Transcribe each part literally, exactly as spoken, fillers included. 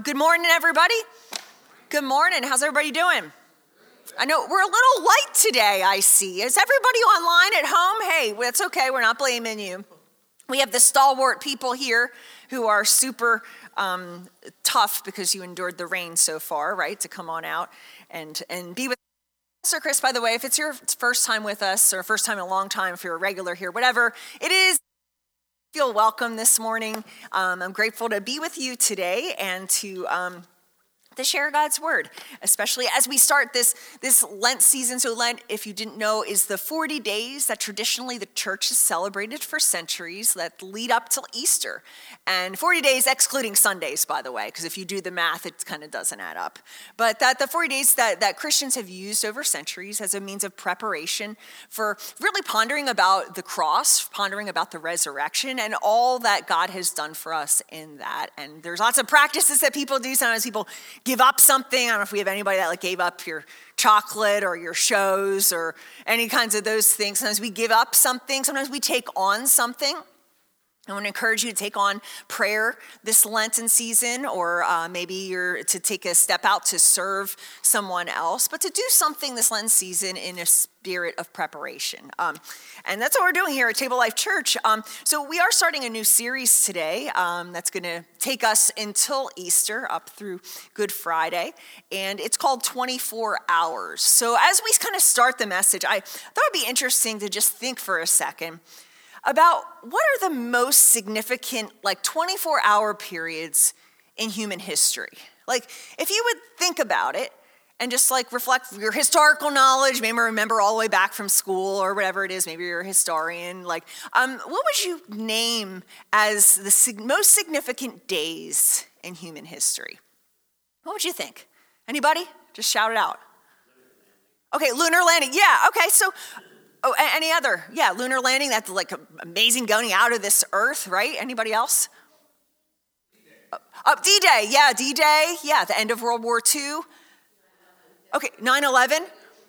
Good morning, everybody. Good morning. How's everybody doing? I know we're a little light today, I see. Is everybody online at home? Hey, that's okay. We're not blaming you. We have the stalwart people here who are super um, tough because you endured the rain so far, right, to come on out and, and be with us. Sir Chris, by the way, if it's your first time with us or first time in a long time, if you're a regular here, whatever it is, feel welcome this morning. Um, I'm grateful to be with you today and to um, to share God's word, especially as we start this, this Lent season. So Lent, if you didn't know, is the forty days that traditionally the church has celebrated for centuries that lead up till Easter. And forty days excluding Sundays, by the way, because if you do the math, it kind of doesn't add up. But that the forty days that, that Christians have used over centuries as a means of preparation for really pondering about the cross, pondering about the resurrection, and all that God has done for us in that. And there's lots of practices that people do. Sometimes people give up something. I don't know if we have anybody that like gave up your chocolate or your shows or any kinds of those things. Sometimes we give up something. Sometimes we take on something. I want to encourage you to take on prayer this Lenten season, or uh, maybe you're to take a step out to serve someone else, but to do something this Lenten season in a spirit of preparation. Um, and that's what we're doing here at Table Life Church. Um, so we are starting a new series today um, that's going to take us until Easter, up through Good Friday, and it's called twenty-four hours. So as we kind of start the message, I thought it'd be interesting to just think for a second about what are the most significant, like twenty-four hour periods in human history. Like, if you would think about it and just like reflect your historical knowledge, maybe remember all the way back from school or whatever it is, maybe you're a historian, like, um, what would you name as the sig- most significant days in human history? What would you think? Anybody? Just shout it out. Okay, lunar landing. Yeah, okay, so Oh, any other? Yeah, lunar landing, that's like amazing, going out of this earth, right? Anybody else? Oh, D-Day, yeah, D-Day, yeah, the end of World War Two. Okay, nine eleven.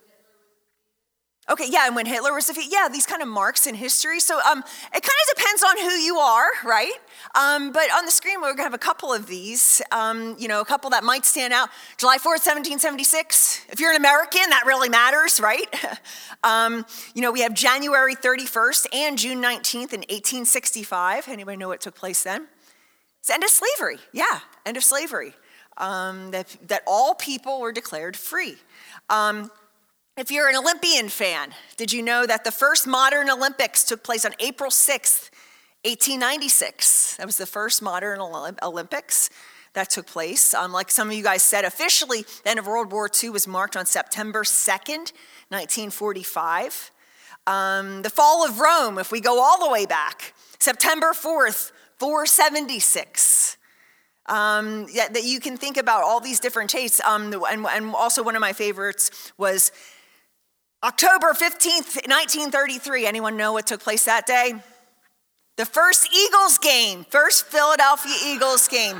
Okay, yeah, and when Hitler was defeated, yeah, these kind of marks in history. So um, it kind of depends on who you are, right? Um, but on the screen, we're gonna have a couple of these, um, you know, a couple that might stand out. July fourth, seventeen seventy-six. If you're an American, that really matters, right? um, you know, we have January thirty-first and June nineteenth in eighteen sixty-five. Anybody know what took place then? It's the end of slavery, yeah, end of slavery. Um, that, that all people were declared free. Um, If you're an Olympian fan, did you know that the first modern Olympics took place on April sixth, eighteen ninety-six? That was the first modern Olympics that took place. Um, like some of you guys said, officially, the end of World War Two was marked on September second, nineteen forty-five. Um, the fall of Rome, if we go all the way back, September fourth, four seventy-six. Um, yeah, that you can think about all these different dates. Um, and, and also one of my favorites was October fifteenth, nineteen thirty-three. Anyone know what took place that day? The first Eagles game, first Philadelphia Eagles game.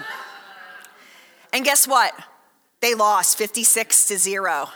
And guess what? They lost fifty-six to zero.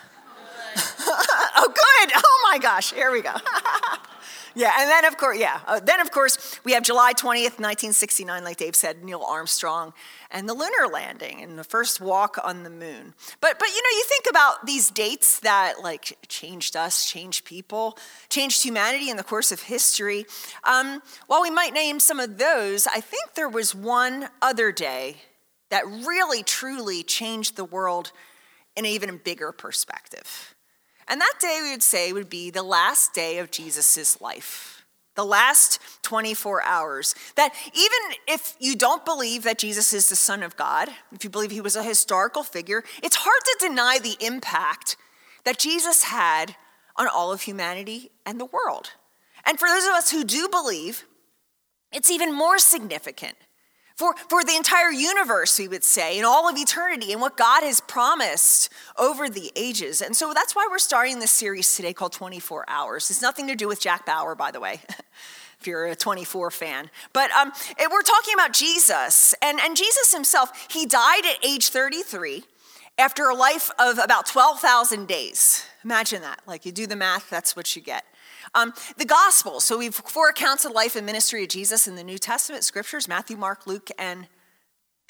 Oh, good. Oh my gosh, here we go. Yeah, and then of course, yeah, uh, then of course we have July twentieth, nineteen sixty-nine, like Dave said, Neil Armstrong, and the lunar landing and the first walk on the moon. But but you know, you think about these dates that like changed us, changed people, changed humanity in the course of history. Um, while we might name some of those, I think there was one other day that really truly changed the world in an even bigger perspective. And that day, we would say, would be the last day of Jesus' life, the last twenty-four hours. That even if you don't believe that Jesus is the Son of God, if you believe he was a historical figure, it's hard to deny the impact that Jesus had on all of humanity and the world. And for those of us who do believe, it's even more significant. For, for the entire universe, we would say, in all of eternity, and what God has promised over the ages. And so that's why we're starting this series today called twenty-four hours. It's nothing to do with Jack Bauer, by the way, if you're a twenty-four fan. But um, it, we're talking about Jesus. And, and Jesus himself, he died at age thirty-three after a life of about twelve thousand days. Imagine that. Like, you do the math, that's what you get. Um, the Gospels, so we have four accounts of life and ministry of Jesus in the New Testament scriptures, Matthew, Mark, Luke, and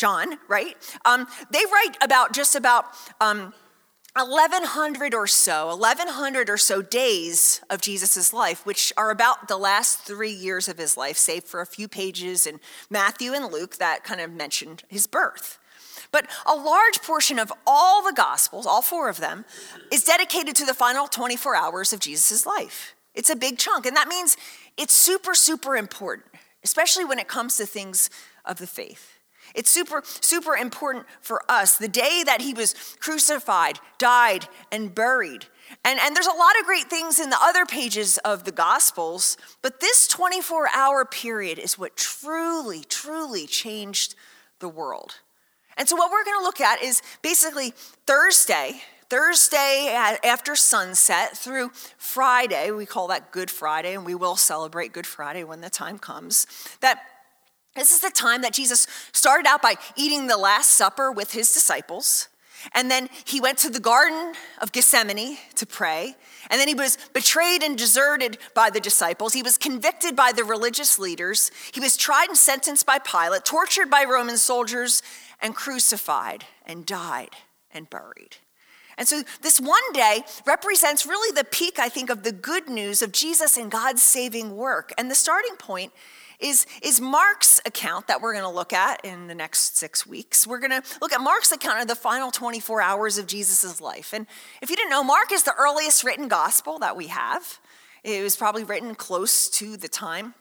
John, right? Um, they write about just about um, eleven hundred or so, eleven hundred or so days of Jesus' life, which are about the last three years of his life, save for a few pages in Matthew and Luke that kind of mentioned his birth. But a large portion of all the Gospels, all four of them, is dedicated to the final twenty-four hours of Jesus' life. It's a big chunk, and that means it's super, super important, especially when it comes to things of the faith. It's super, super important for us. The day that he was crucified, died, and buried. And, and there's a lot of great things in the other pages of the Gospels, but this twenty-four hour period is what truly, truly changed the world. And so what we're going to look at is basically Thursday, Thursday after sunset through Friday. We call that Good Friday, and we will celebrate Good Friday when the time comes. That this is the time that Jesus started out by eating the Last Supper with his disciples. And then he went to the Garden of Gethsemane to pray. And then he was betrayed and deserted by the disciples. He was convicted by the religious leaders. He was tried and sentenced by Pilate, tortured by Roman soldiers, and crucified and died and buried. And so this one day represents really the peak, I think, of the good news of Jesus and God's saving work. And the starting point is, is Mark's account that we're going to look at in the next six weeks. We're going to look at Mark's account of the final twenty-four hours of Jesus' life. And if you didn't know, Mark is the earliest written gospel that we have. It was probably written close to the time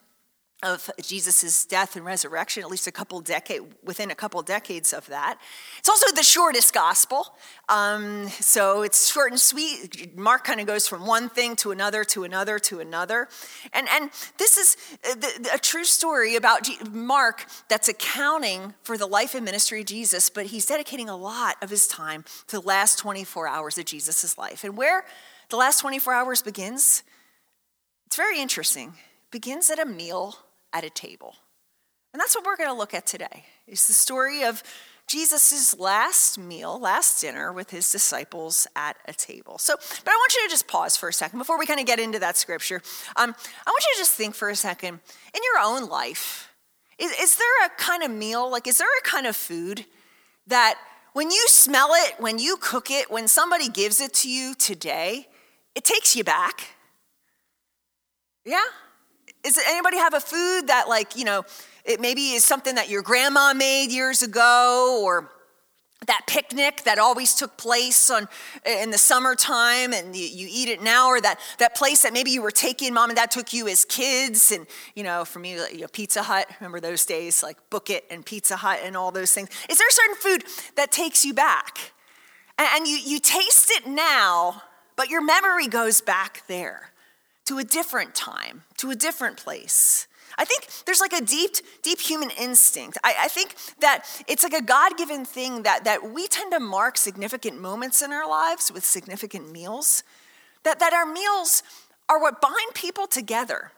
of Jesus' death and resurrection, at least a couple decade within a couple decades of that. It's also the shortest gospel, um, so it's short and sweet. Mark kind of goes from one thing to another, to another, to another, and and this is a, a true story about G- Mark that's accounting for the life and ministry of Jesus, but he's dedicating a lot of his time to the last twenty-four hours of Jesus' life. And where the last twenty-four hours begins, it's very interesting. It begins at a meal at a table. And that's what we're going to look at today. It's the story of Jesus' last meal, last dinner with his disciples at a table. So, but I want you to just pause for a second before we kind of get into that scripture. Um, I want you to just think for a second, in your own life, is, is there a kind of meal, like is there a kind of food that when you smell it, when you cook it, when somebody gives it to you today, it takes you back? Yeah? Does anybody have a food that, like, you know, it maybe is something that your grandma made years ago, or that picnic that always took place on in the summertime and you, you eat it now, or that, that place that maybe you were taking, mom and dad took you as kids, and, you know, for me, you know, Pizza Hut, remember those days, like Book It and Pizza Hut and all those things. Is there a certain food that takes you back? And, and you, you taste it now, but your memory goes back there, to a different time, to a different place. I think there's like a deep, deep human instinct. I, I think that it's like a God-given thing that, that we tend to mark significant moments in our lives with significant meals, that, that our meals are what bind people together,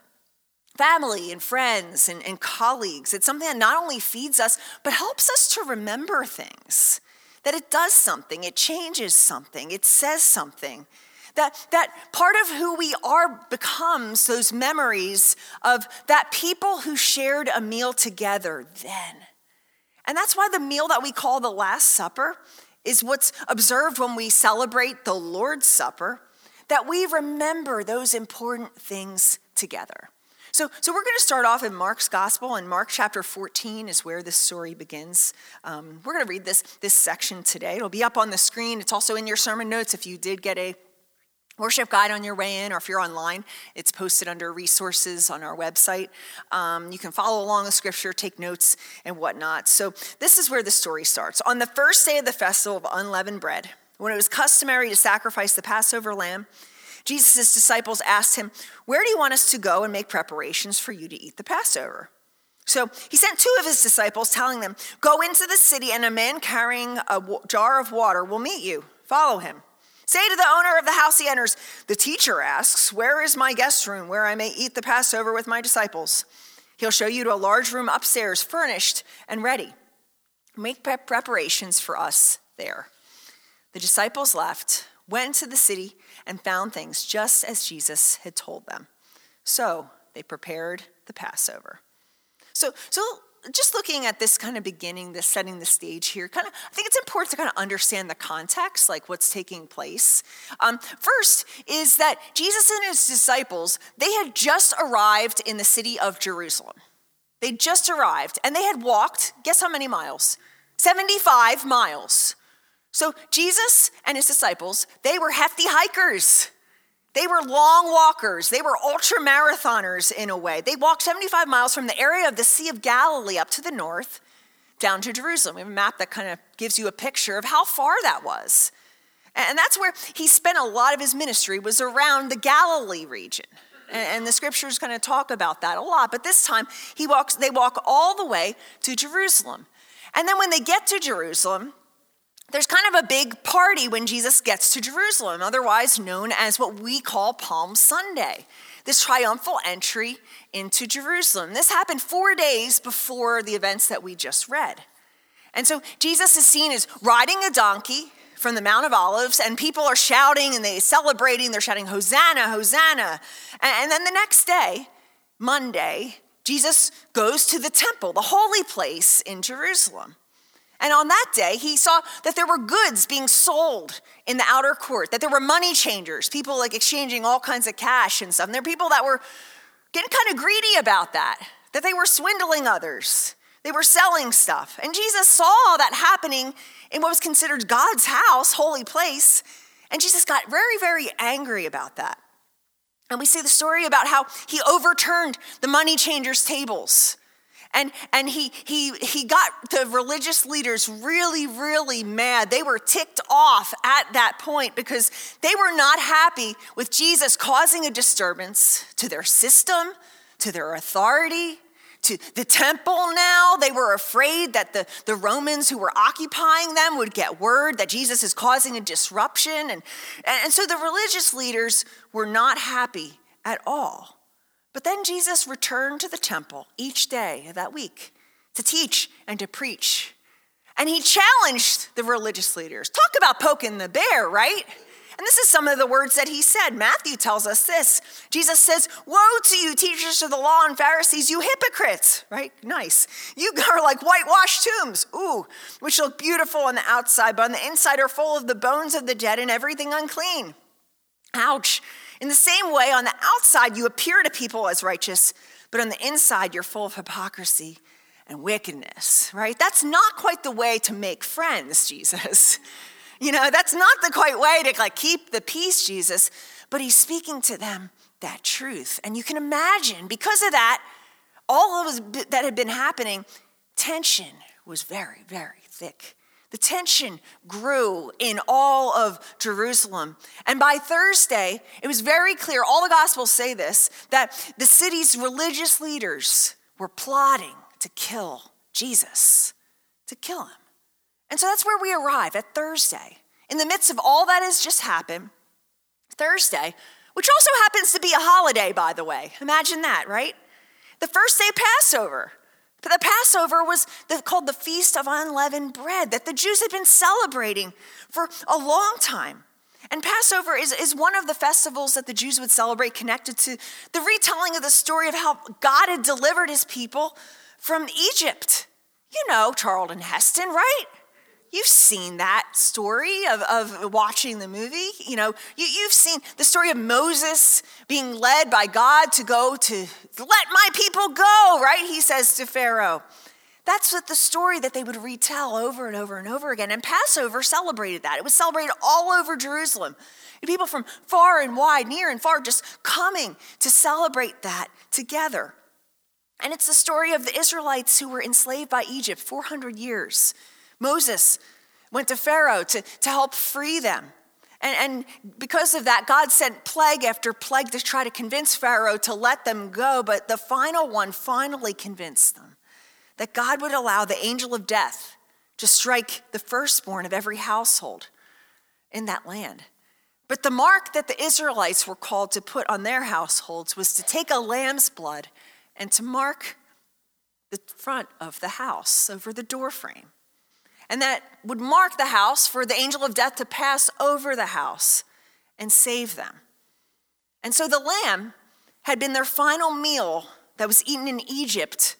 family and friends and, and colleagues. It's something that not only feeds us, but helps us to remember things, that it does something, it changes something, it says something. That, that part of who we are becomes those memories of that people who shared a meal together then. And that's why the meal that we call the Last Supper is what's observed when we celebrate the Lord's Supper, that we remember those important things together. So, so we're going to start off in Mark's gospel, and Mark chapter fourteen is where this story begins. Um, we're going to read this, this section today. It'll be up on the screen. It's also in your sermon notes if you did get a worship guide on your way in, or if you're online, it's posted under resources on our website. Um, you can follow along the scripture, take notes and whatnot. So this is where the story starts. On the first day of the festival of unleavened bread, when it was customary to sacrifice the Passover lamb, Jesus' disciples asked him, "Where do you want us to go and make preparations for you to eat the Passover?" So he sent two of his disciples, telling them, "Go into the city, and a man carrying a jar of water will meet you. Follow him. Say to the owner of the house he enters, 'The teacher asks, where is my guest room where I may eat the Passover with my disciples?' He'll show you to a large room upstairs, furnished and ready. Make preparations for us there." The disciples left, went into the city, and found things just as Jesus had told them. So they prepared the Passover. So, so just looking at this kind of beginning, this setting the stage here, kind of, I think it's important to kind of understand the context, like what's taking place. Um, first is that Jesus and his disciples, they had just arrived in the city of Jerusalem. They just arrived, and they had walked, guess how many miles? seventy-five miles. So Jesus and his disciples, they were hefty hikers. They were long walkers. They were ultra marathoners in a way. They walked seventy-five miles from the area of the Sea of Galilee up to the north down to Jerusalem. We have a map that kind of gives you a picture of how far that was. And that's where he spent a lot of his ministry, was around the Galilee region. And the scriptures kind of talk about that a lot. But this time, he walks. they walk all the way to Jerusalem. And then when they get to Jerusalem, there's kind of a big party when Jesus gets to Jerusalem, otherwise known as what we call Palm Sunday, this triumphal entry into Jerusalem. This happened four days before the events that we just read. And so Jesus is seen as riding a donkey from the Mount of Olives, and people are shouting and they're celebrating. They're shouting, Hosanna, Hosanna. And then the next day, Monday, Jesus goes to the temple, the holy place in Jerusalem. And on that day, he saw that there were goods being sold in the outer court, that there were money changers, people like exchanging all kinds of cash and stuff. And there were people that were getting kind of greedy about that, that they were swindling others. They were selling stuff. And Jesus saw that happening in what was considered God's house, holy place. And Jesus got very, very angry about that. And we see the story about how he overturned the money changers' tables. And, and he, he, he got the religious leaders really, really mad. They were ticked off at that point because they were not happy with Jesus causing a disturbance to their system, to their authority, to the temple now. They were afraid that the, the Romans who were occupying them would get word that Jesus is causing a disruption. And, and so the religious leaders were not happy at all. But then Jesus returned to the temple each day of that week to teach and to preach. And he challenged the religious leaders. Talk about poking the bear, right? And this is some of the words that he said. Matthew tells us this. Jesus says, woe to you, teachers of the law and Pharisees, you hypocrites, right? Nice. You are like whitewashed tombs, ooh, which look beautiful on the outside, but on the inside are full of the bones of the dead and everything unclean. Ouch. In the same way, on the outside, you appear to people as righteous, but on the inside, you're full of hypocrisy and wickedness, right? That's not quite the way to make friends, Jesus. You know, that's not the quite way to like keep the peace, Jesus. But he's speaking to them that truth. And you can imagine, because of that, all of that had been happening, tension was very, very thick. The tension grew in all of Jerusalem. And by Thursday, it was very clear, all the Gospels say this, that the city's religious leaders were plotting to kill Jesus, to kill him. And so that's where we arrive at Thursday. In the midst of all that has just happened, Thursday, which also happens to be a holiday, by the way. Imagine that, right? The first day Passover. But the Passover was the, called the Feast of Unleavened Bread that the Jews had been celebrating for a long time. And Passover is, is one of the festivals that the Jews would celebrate connected to the retelling of the story of how God had delivered his people from Egypt. You know Charlton Heston, right? You've seen that story of, of watching the movie. You know, you, you've seen the story of Moses being led by God to go to let my people go, right? He says to Pharaoh. That's what the story that they would retell over and over and over again. And Passover celebrated that. It was celebrated all over Jerusalem. People from far and wide, near and far, just coming to celebrate that together. And it's the story of the Israelites who were enslaved by Egypt four hundred years. Moses went to Pharaoh to, to help free them. And, and because of that, God sent plague after plague to try to convince Pharaoh to let them go. But the final one finally convinced them that God would allow the angel of death to strike the firstborn of every household in that land. But the mark that the Israelites were called to put on their households was to take a lamb's blood and to mark the front of the house over the doorframe. And that would mark the house for the angel of death to pass over the house and save them. And so the lamb had been their final meal that was eaten in Egypt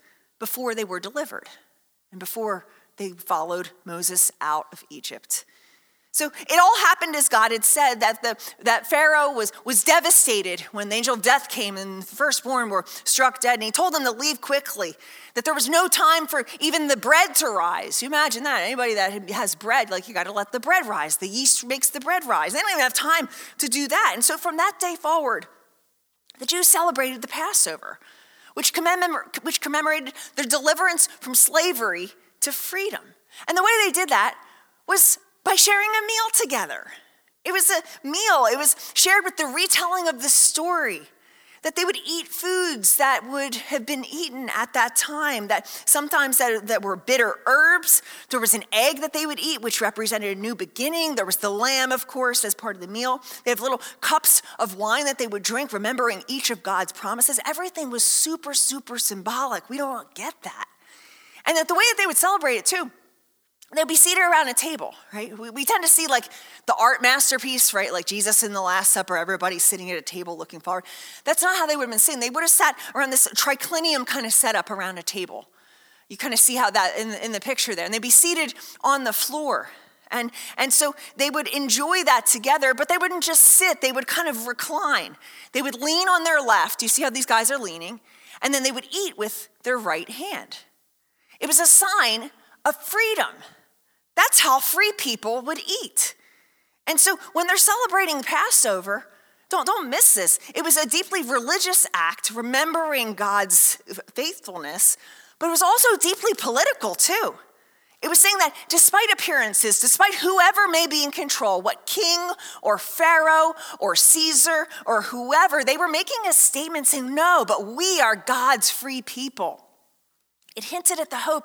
before they were delivered and before they followed Moses out of Egypt. So it all happened as God had said, that the that Pharaoh was, was devastated when the angel of death came and the firstborn were struck dead. And he told them to leave quickly, that there was no time for even the bread to rise. You imagine that. Anybody that has bread, like you got to let the bread rise. The yeast makes the bread rise. They don't even have time to do that. And so from that day forward, the Jews celebrated the Passover, which, commemor- which commemorated their deliverance from slavery to freedom. And the way they did that was by sharing a meal together. It was a meal. It was shared with the retelling of the story, that they would eat foods that would have been eaten at that time, that sometimes that, that were bitter herbs. There was an egg that they would eat, which represented a new beginning. There was the lamb, of course, as part of the meal. They have little cups of wine that they would drink, remembering each of God's promises. Everything was super, super symbolic. We don't get that. And that the way that they would celebrate it too, they'd be seated around a table, right? We, we tend to see like the art masterpiece, right? Like Jesus in the Last Supper, everybody's sitting at a table looking forward. That's not how they would have been sitting. They would have sat around this triclinium kind of setup around a table. You kind of see how that in, in the picture there. And they'd be seated on the floor. And, and so they would enjoy that together, but they wouldn't just sit. They would kind of recline. They would lean on their left. You see how these guys are leaning? And then they would eat with their right hand. It was a sign of freedom. That's how free people would eat. And so when they're celebrating Passover, don't, don't miss this. It was a deeply religious act, remembering God's faithfulness, but it was also deeply political too. It was saying that despite appearances, despite whoever may be in control, what king or Pharaoh or Caesar or whoever, they were making a statement saying, no, but we are God's free people. It hinted at the hope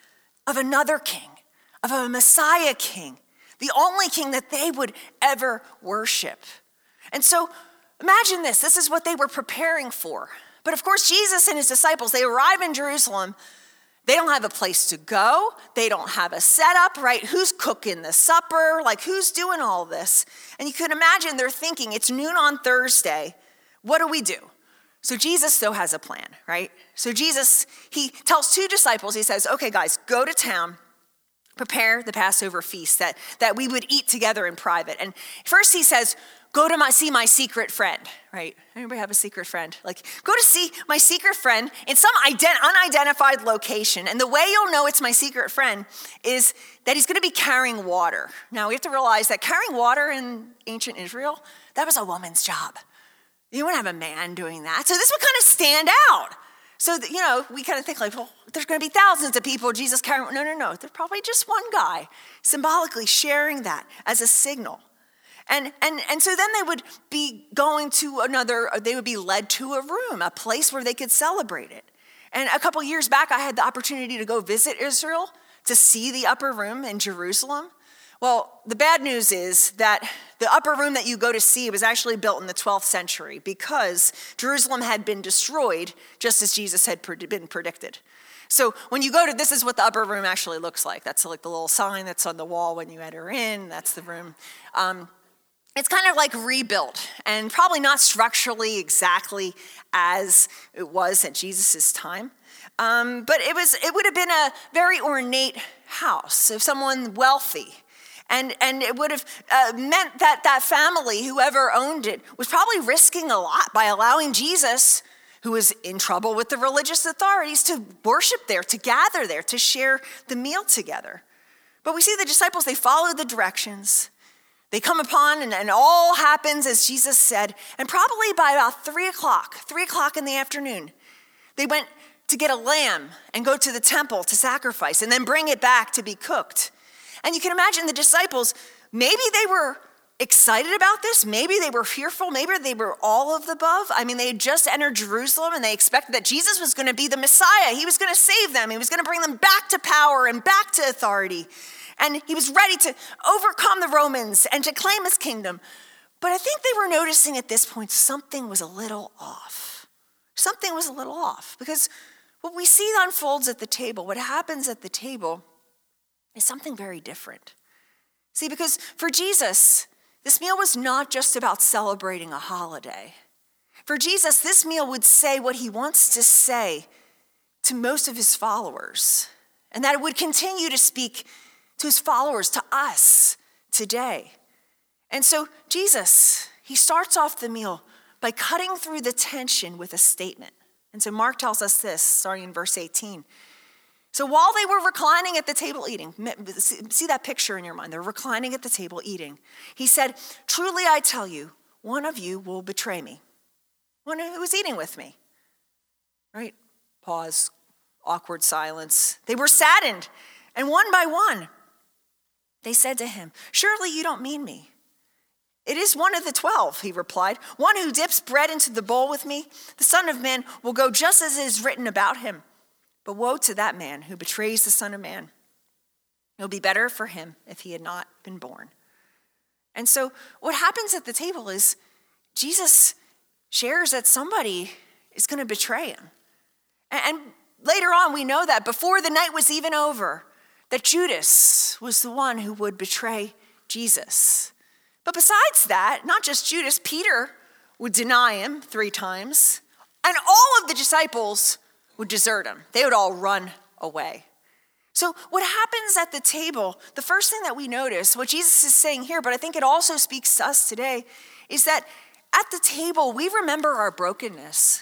of another king, of a Messiah king, the only king that they would ever worship. And so imagine this, this is what they were preparing for. But of course, Jesus and his disciples, they arrive in Jerusalem. They don't have a place to go. They don't have a setup, right? Who's cooking the supper? Like, who's doing all this? And you can imagine they're thinking, it's noon on Thursday. What do we do? So Jesus, though, has a plan, right? So Jesus, he tells two disciples, he says, okay, guys, go to town. Prepare the Passover feast that, that we would eat together in private. And first he says, go to my see my secret friend, right? Anybody have a secret friend? Like, go to see my secret friend in some ident- unidentified location. And the way you'll know it's my secret friend is that he's gonna be carrying water. Now we have to realize that carrying water in ancient Israel, that was a woman's job. You wouldn't have a man doing that. So this would kind of stand out. So, you know, we kind of think like, well, there's going to be thousands of people, Jesus carrying, no, no, no. There's probably just one guy symbolically sharing that as a signal. And, and, and so then they would be going to another, they would be led to a room, a place where they could celebrate it. And a couple years back, I had the opportunity to go visit Israel to see the upper room in Jerusalem. Well, the bad news is that the upper room that you go to see was actually built in the twelfth century because Jerusalem had been destroyed just as Jesus had been predicted. So when you go to, this is what the upper room actually looks like. That's like the little sign that's on the wall when you enter in. That's the room. Um, it's kind of like rebuilt and probably not structurally exactly as it was at Jesus' time. Um, but it was, it would have been a very ornate house of someone wealthy. And, and it would have uh, meant that that family, whoever owned it, was probably risking a lot by allowing Jesus, who was in trouble with the religious authorities, to worship there, to gather there, to share the meal together. But we see the disciples, they follow the directions. They come upon, and, and all happens as Jesus said. And probably by about three o'clock, three o'clock in the afternoon, they went to get a lamb and go to the temple to sacrifice and then bring it back to be cooked. And you can imagine the disciples, maybe they were excited about this, maybe they were fearful, maybe they were all of the above. I mean, they had just entered Jerusalem and they expected that Jesus was going to be the Messiah. He was going to save them. He was going to bring them back to power and back to authority. And he was ready to overcome the Romans and to claim his kingdom. But I think they were noticing at this point something was a little off. Something was a little off because what we see unfolds at the table, what happens at the table is something very different. See, because for Jesus, this meal was not just about celebrating a holiday. For Jesus, this meal would say what he wants to say to most of his followers, and that it would continue to speak to his followers, to us today. And so Jesus, he starts off the meal by cutting through the tension with a statement. And so Mark tells us this, starting in verse eighteen. So while they were reclining at the table eating, see that picture in your mind, they're reclining at the table eating. He said, truly I tell you, one of you will betray me. One who was eating with me. Right? Pause, awkward silence. They were saddened, and one by one, they said to him, surely you don't mean me. It is one of the twelve, he replied, one who dips bread into the bowl with me. The Son of Man will go just as it is written about him. But woe to that man who betrays the Son of Man. It would be better for him if he had not been born. And so what happens at the table is Jesus shares that somebody is going to betray him. And later on, we know that before the night was even over, that Judas was the one who would betray Jesus. But besides that, not just Judas, Peter would deny him three times, and all of the disciples would desert him. They would all run away. So what happens at the table, the first thing that we notice, what Jesus is saying here, but I think it also speaks to us today, is that at the table, we remember our brokenness.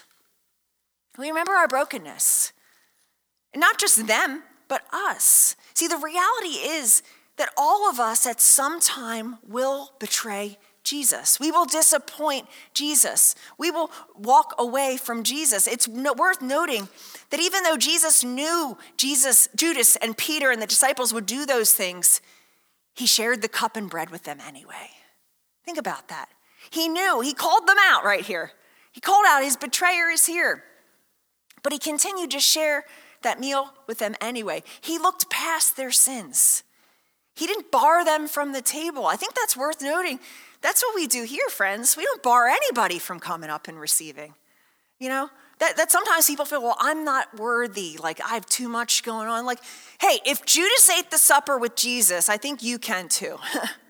We remember our brokenness. And not just them, but us. See, the reality is that all of us at some time will betray Jesus. We will disappoint Jesus. We will walk away from Jesus. It's worth noting that even though Jesus knew Jesus, Judas and Peter and the disciples would do those things, he shared the cup and bread with them anyway. Think about that. He knew, he called them out right here. He called out his betrayer is here. But he continued to share that meal with them anyway. He looked past their sins. He didn't bar them from the table. I think that's worth noting. That's what we do here, friends. We don't bar anybody from coming up and receiving. You know, that, that sometimes people feel, well, I'm not worthy. Like, I have too much going on. Like, hey, if Judas ate the supper with Jesus, I think you can too.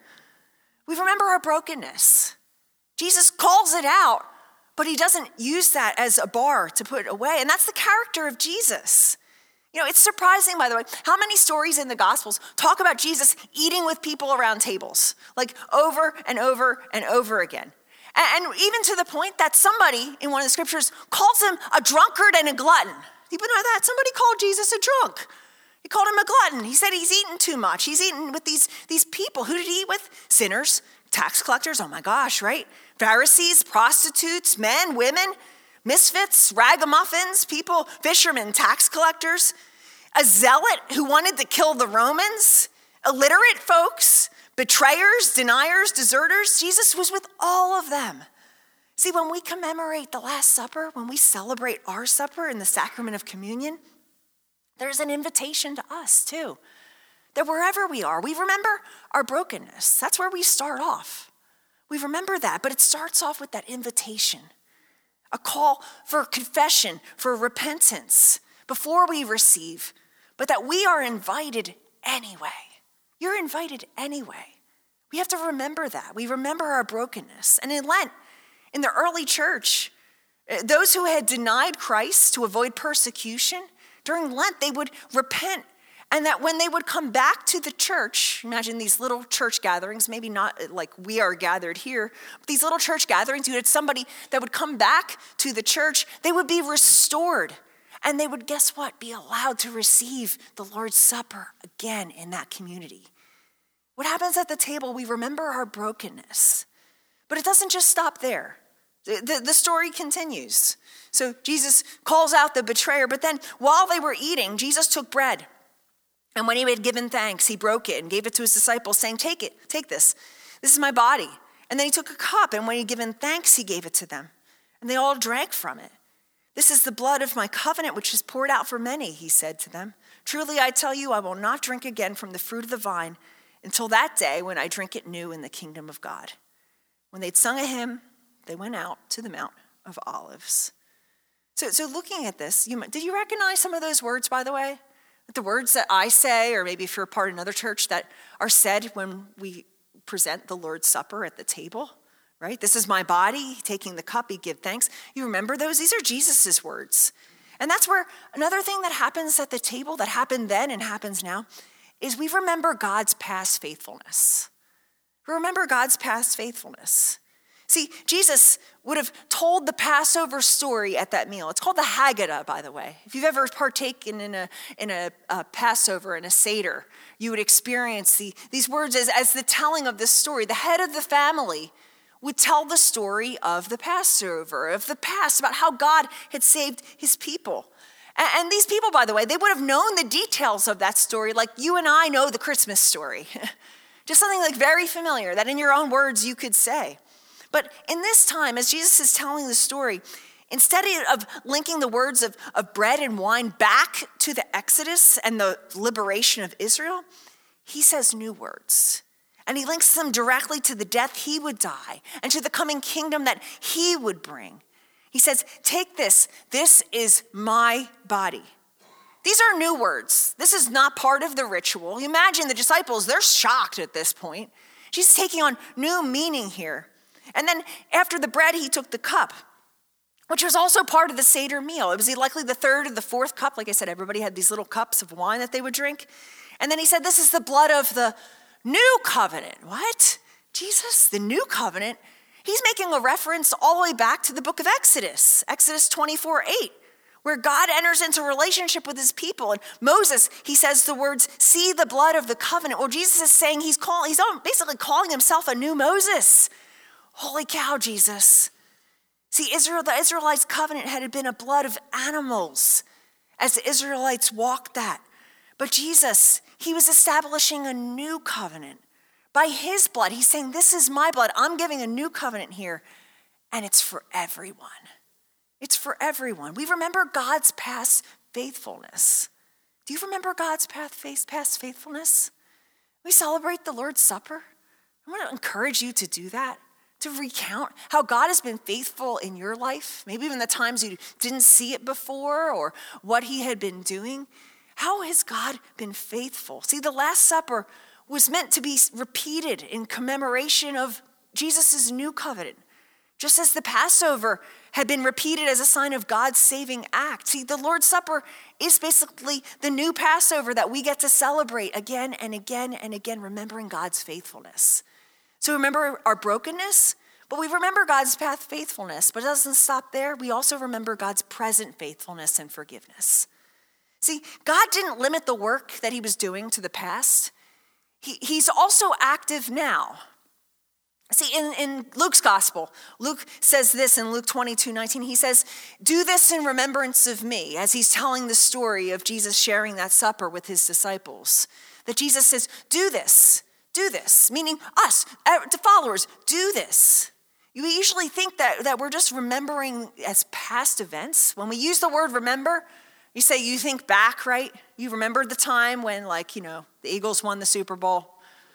We remember our brokenness. Jesus calls it out, but he doesn't use that as a bar to put away. And that's the character of Jesus. You know, it's surprising, by the way, how many stories in the Gospels talk about Jesus eating with people around tables, like over and over and over again. And, and even to the point that somebody in one of the scriptures calls him a drunkard and a glutton. People know that? Somebody called Jesus a drunk. He called him a glutton. He said he's eaten too much. He's eaten with these, these people. Who did he eat with? Sinners, tax collectors, oh my gosh, right? Pharisees, prostitutes, men, women, misfits, ragamuffins, people, fishermen, tax collectors, a zealot who wanted to kill the Romans, illiterate folks, betrayers, deniers, deserters. Jesus was with all of them. See, when we commemorate the Last Supper, when we celebrate our supper in the sacrament of communion, there's an invitation to us too. That wherever we are, we remember our brokenness. That's where we start off. We remember that, but it starts off with that invitation. A call for confession, for repentance before we receive, but that we are invited anyway. You're invited anyway. We have to remember that. We remember our brokenness. And in Lent, in the early church, those who had denied Christ to avoid persecution, during Lent, they would repent. And that when they would come back to the church, imagine these little church gatherings, maybe not like we are gathered here, but these little church gatherings, you had somebody that would come back to the church, they would be restored. And they would, guess what, be allowed to receive the Lord's Supper again in that community. What happens at the table, we remember our brokenness. But it doesn't just stop there. The, the, the story continues. So Jesus calls out the betrayer, but then while they were eating, Jesus took bread. And when he had given thanks, he broke it and gave it to his disciples, saying, take it, take this. This is my body. And then he took a cup, and when he had given thanks, he gave it to them. And they all drank from it. This is the blood of my covenant, which is poured out for many, he said to them. Truly, I tell you, I will not drink again from the fruit of the vine until that day when I drink it new in the kingdom of God. When they'd sung a hymn, they went out to the Mount of Olives. So, so looking at this, you, did you recognize some of those words, by the way? The words that I say, or maybe if you're a part of another church, that are said when we present the Lord's Supper at the table, right? This is my body, taking the cup, he give thanks. You remember those? These are Jesus's words. And that's where another thing that happens at the table, that happened then and happens now, is we remember God's past faithfulness. We remember God's past faithfulness. See, Jesus would have told the Passover story at that meal. It's called the Haggadah, by the way. If you've ever partaken in a in a, a Passover, in a Seder, you would experience the, these words as, as the telling of this story. The head of the family would tell the story of the Passover, of the past, about how God had saved his people. And, and these people, by the way, they would have known the details of that story like you and I know the Christmas story. Just something like very familiar that in your own words you could say. But in this time, as Jesus is telling the story, instead of linking the words of, of bread and wine back to the Exodus and the liberation of Israel, he says new words. And he links them directly to the death he would die and to the coming kingdom that he would bring. He says, take this, this is my body. These are new words. This is not part of the ritual. You imagine the disciples, they're shocked at this point. Jesus is taking on new meaning here. And then after the bread, he took the cup, which was also part of the Seder meal. It was likely the third or the fourth cup. Like I said, everybody had these little cups of wine that they would drink. And then he said, this is the blood of the new covenant. What? Jesus, the new covenant? He's making a reference all the way back to the book of Exodus, Exodus twenty-four eight, where God enters into a relationship with his people. And Moses, he says the words, see the blood of the covenant. Well, Jesus is saying he's calling, he's basically calling himself a new Moses. Holy cow, Jesus. See, Israel, the Israelites' covenant had been a blood of animals as the Israelites walked that. But Jesus, he was establishing a new covenant. By his blood, he's saying, this is my blood. I'm giving a new covenant here, and it's for everyone. It's for everyone. We remember God's past faithfulness. Do you remember God's past faithfulness? We celebrate the Lord's Supper. I want to encourage you to do that, to recount how God has been faithful in your life, maybe even the times you didn't see it before or what he had been doing. How has God been faithful? See, the Last Supper was meant to be repeated in commemoration of Jesus' new covenant, just as the Passover had been repeated as a sign of God's saving act. See, the Lord's Supper is basically the new Passover that we get to celebrate again and again and again, remembering God's faithfulness. So remember our brokenness, but we remember God's past faithfulness. But it doesn't stop there. We also remember God's present faithfulness and forgiveness. See, God didn't limit the work that he was doing to the past. He, he's also active now. See, in, in Luke's gospel, Luke says this in Luke twenty-two nineteen. He says, do this in remembrance of me, as he's telling the story of Jesus sharing that supper with his disciples. That Jesus says, do this, do this, meaning us, to followers, do this. You usually think that, that we're just remembering as past events. When we use the word remember, you say you think back, right? You remember the time when, like, you know, the Eagles won the Super Bowl.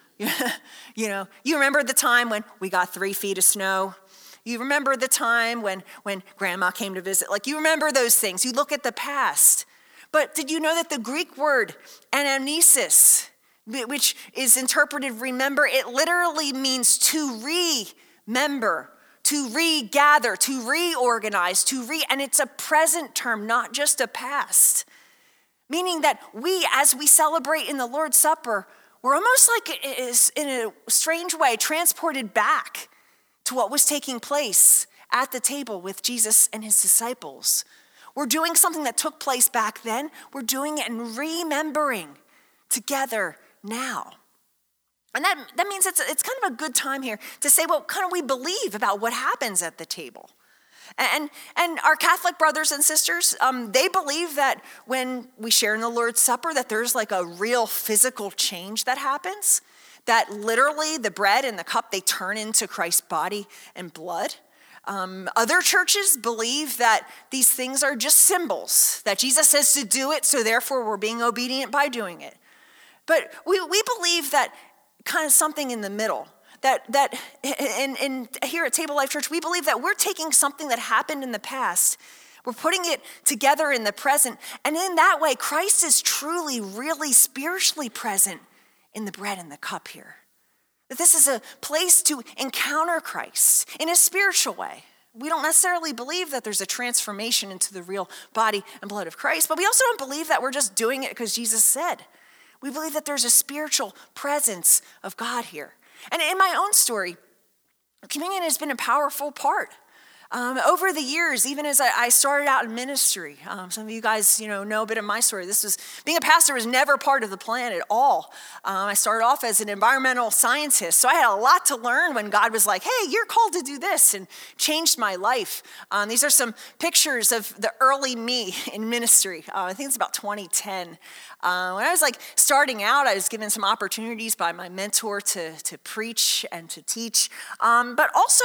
You know, you remember the time when we got three feet of snow. You remember the time when, when grandma came to visit. Like, you remember those things. You look at the past. But did you know that the Greek word anamnesis, which is interpreted remember, it literally means to remember, to regather, to reorganize, to re, and it's a present term, not just a past. Meaning that we, as we celebrate in the Lord's Supper, we're almost like, in a strange way, transported back to what was taking place at the table with Jesus and his disciples. We're doing something that took place back then. We're doing it and remembering together now. And that, that means it's, it's kind of a good time here to say what kind of we believe about what happens at the table. And, and our Catholic brothers and sisters, um, they believe that when we share in the Lord's Supper, that there's like a real physical change that happens, that literally the bread and the cup, they turn into Christ's body and blood. Um, other churches believe that these things are just symbols, that Jesus says to do it, so therefore we're being obedient by doing it. But we, we believe that kind of something in the middle. That that in, in here at Table Life Church, we believe that we're taking something that happened in the past, we're putting it together in the present, and in that way, Christ is truly, really spiritually present in the bread and the cup here. That this is a place to encounter Christ in a spiritual way. We don't necessarily believe that there's a transformation into the real body and blood of Christ, but we also don't believe that we're just doing it because Jesus said. We believe that there's a spiritual presence of God here. And in my own story, communion has been a powerful part. Um, over the years, even as I, I started out in ministry, um, some of you guys, you know, know a bit of my story. This was, being a pastor was never part of the plan at all. Um, I started off as an environmental scientist, so I had a lot to learn when God was like, hey, you're called to do this, and changed my life. Um, these are some pictures of the early me in ministry. Uh, I think it's about twenty ten. Uh, when I was like starting out, I was given some opportunities by my mentor to, to preach and to teach, um, but also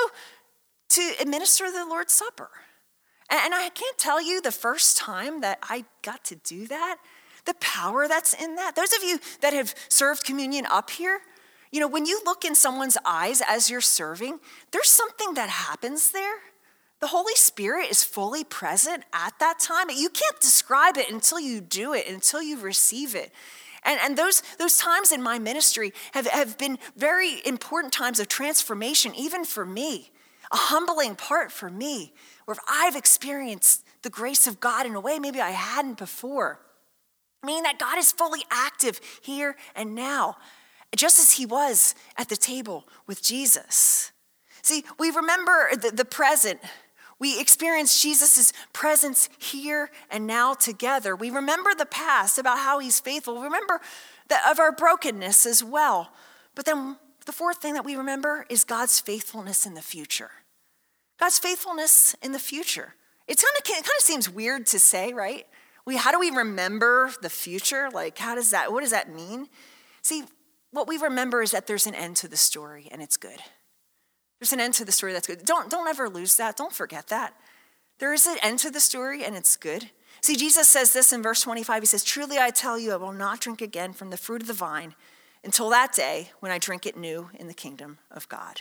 to administer the Lord's Supper. And I can't tell you the first time that I got to do that, the power that's in that. Those of you that have served communion up here, you know, when you look in someone's eyes as you're serving, there's something that happens there. The Holy Spirit is fully present at that time. You can't describe it until you do it, until you receive it. And, and those, those times in my ministry have, have been very important times of transformation, even for me. A humbling part for me, where I've experienced the grace of God in a way maybe I hadn't before. Meaning that God is fully active here and now, just as he was at the table with Jesus. See, we remember the, the present. We experience Jesus' presence here and now together. We remember the past about how he's faithful. We remember the, of our brokenness as well. But then the fourth thing that we remember is God's faithfulness in the future. God's faithfulness in the future. It's kind of, it kind of seems weird to say, right? We, how do we remember the future? Like, how does that, what does that mean? See, what we remember is that there's an end to the story and it's good. There's an end to the story that's good. Don't, don't ever lose that. Don't forget that. There is an end to the story and it's good. See, Jesus says this in verse twenty-five. He says, truly I tell you, I will not drink again from the fruit of the vine until that day when I drink it new in the kingdom of God.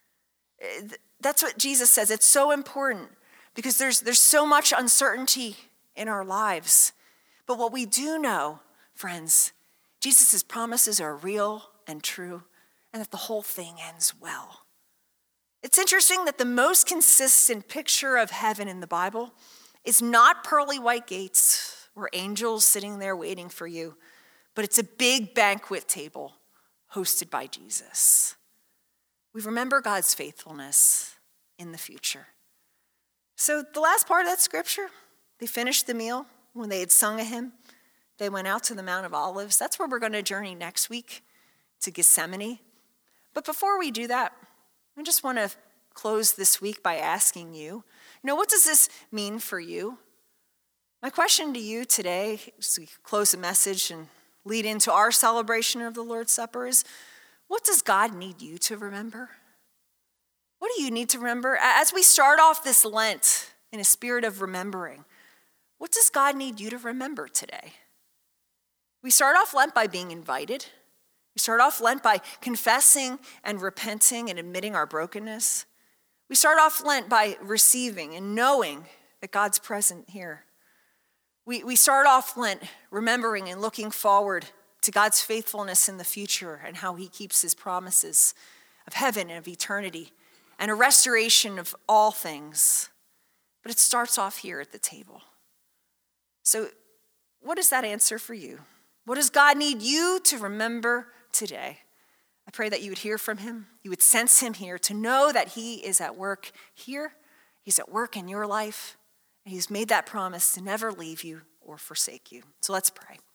That's what Jesus says. It's so important because there's, there's so much uncertainty in our lives. But what we do know, friends, Jesus' promises are real and true, and that the whole thing ends well. It's interesting that the most consistent picture of heaven in the Bible is not pearly white gates or angels sitting there waiting for you, but it's a big banquet table hosted by Jesus. We remember God's faithfulness in the future. So the last part of that scripture, they finished the meal. When they had sung a hymn, they went out to the Mount of Olives. That's where we're going to journey next week, to Gethsemane. But before we do that, I just want to close this week by asking you, you know, what does this mean for you? My question to you today, as we close the message and lead into our celebration of the Lord's Supper, is, what does God need you to remember? What do you need to remember? As we start off this Lent in a spirit of remembering, what does God need you to remember today? We start off Lent by being invited. We start off Lent by confessing and repenting and admitting our brokenness. We start off Lent by receiving and knowing that God's present here. We, we start off Lent remembering and looking forward to God's faithfulness in the future and how he keeps his promises of heaven and of eternity and a restoration of all things. But it starts off here at the table. So what is that answer for you? What does God need you to remember today? I pray that you would hear from him. You would sense him here, to know that he is at work here. He's at work in your life. And he's made that promise to never leave you or forsake you. So let's pray.